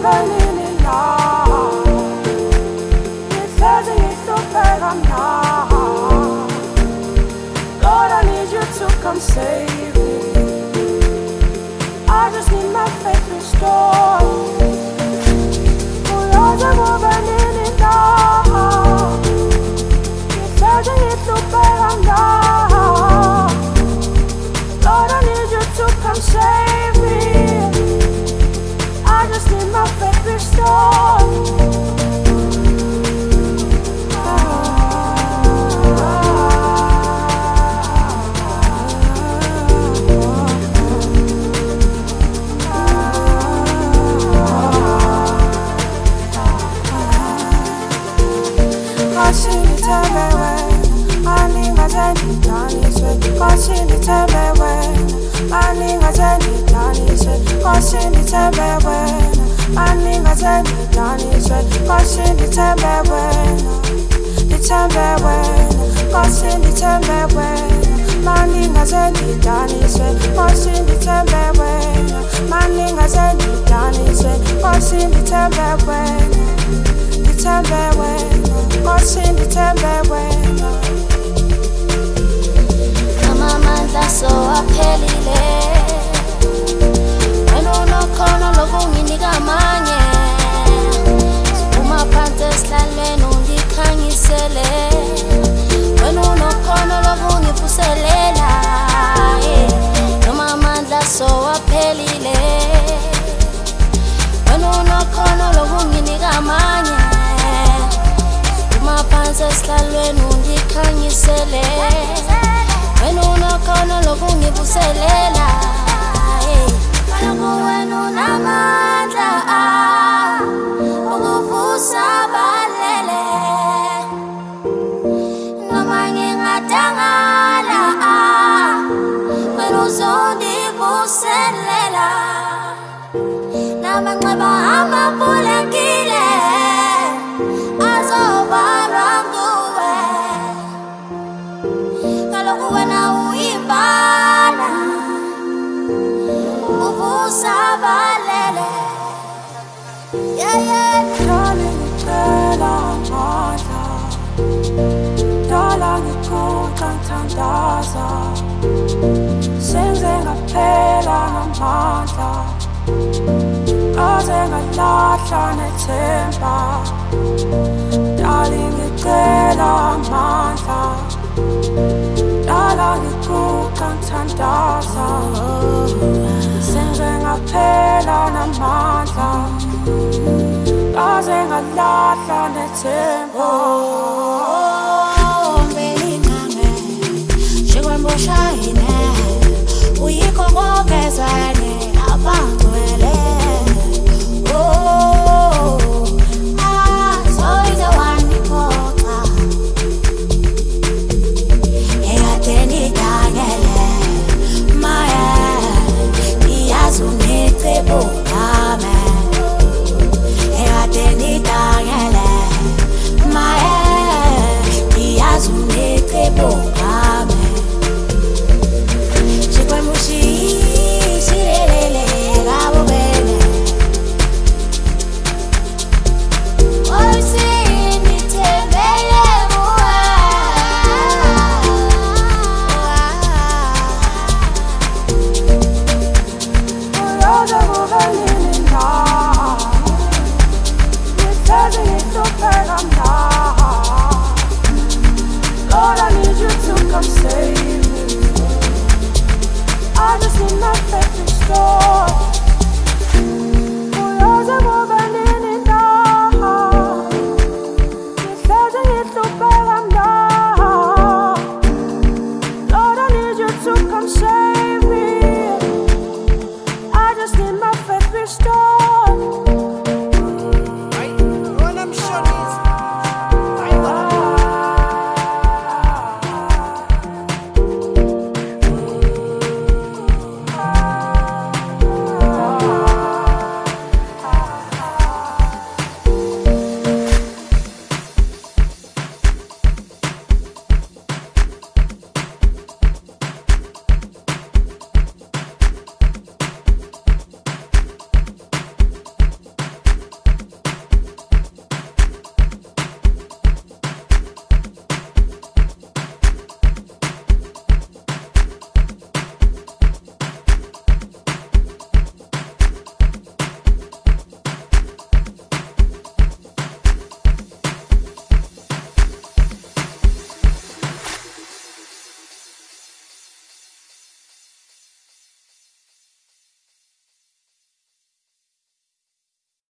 Come save me. I just need my faith restored. Oh Lord, I'm overwhelmed in love. You're surging it to better now. Lord, I need you to come save me. I just need my faith restored. Amandla so aphelile wena unokhona lokunginika amanye siphuma phansi esihlalweni ungikhanyisele wena unokhona lokungivuselela noma amandla so aphelile wena unokhona lokunginika amanye siphuma phansi esihlalweni ungikhanyisele wena unokhona lokungivuselela kaloku wena unamandla ukuvusa abalele noma ngingadangala wena uzondivuselela namanxeba amavulekile azovalwa nguwe kaloku wena uyimbala uvusa abalele Dale ngicela amandla, dala ngiguqa ngithandaza, senze ngaphela ngamandla, kaze ngalahla nethemba. Dale ngicela amandla, dala ngiguqa ngithandaza, senze ngaphela namandla, kaze ngalahla nethemba.